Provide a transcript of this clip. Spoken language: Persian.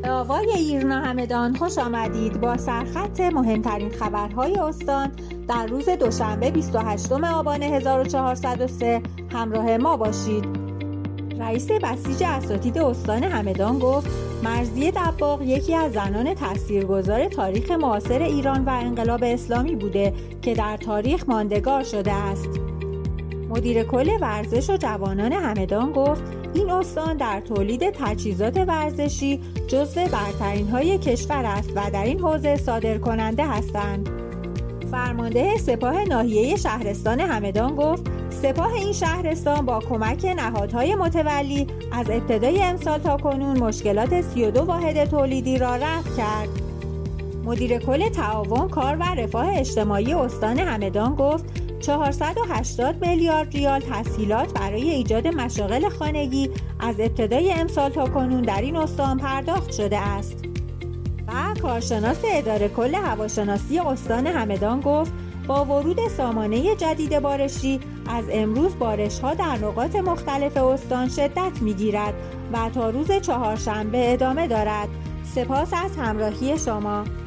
به آوای ایرنا همدان خوش آمدید. با سرخط مهمترین خبرهای استان در روز دوشنبه 28 آبان 1403 همراه ما باشید. رئیس بسیج اساتید استان همدان گفت مرضیه دباغ یکی از زنان تاثیرگذار تاریخ معاصر ایران و انقلاب اسلامی بوده که در تاریخ ماندگار شده است. مدیر کل ورزش و جوانان همدان گفت این استان در تولید تجهیزات ورزشی جزو برترین‌های کشور است و در این حوزه صادرکننده هستند. فرمانده سپاه ناحیه شهرستان همدان گفت سپاه این شهرستان با کمک نهادهای متولی از ابتدای امسال تا کنون مشکلات 32 واحد تولیدی را رفع کرد. مدیر کل تعاون کار و رفاه اجتماعی استان همدان گفت 480 میلیارد ریال تسهیلات برای ایجاد مشاغل خانگی از ابتدای امسال تا کنون در این استان پرداخت شده است. و کارشناس اداره کل هواشناسی استان همدان گفت با ورود سامانه جدید بارشی از امروز بارش‌ها در نقاط مختلف استان شدت می‌گیرد و تا روز چهارشنبه ادامه دارد. سپاس از همراهی شما.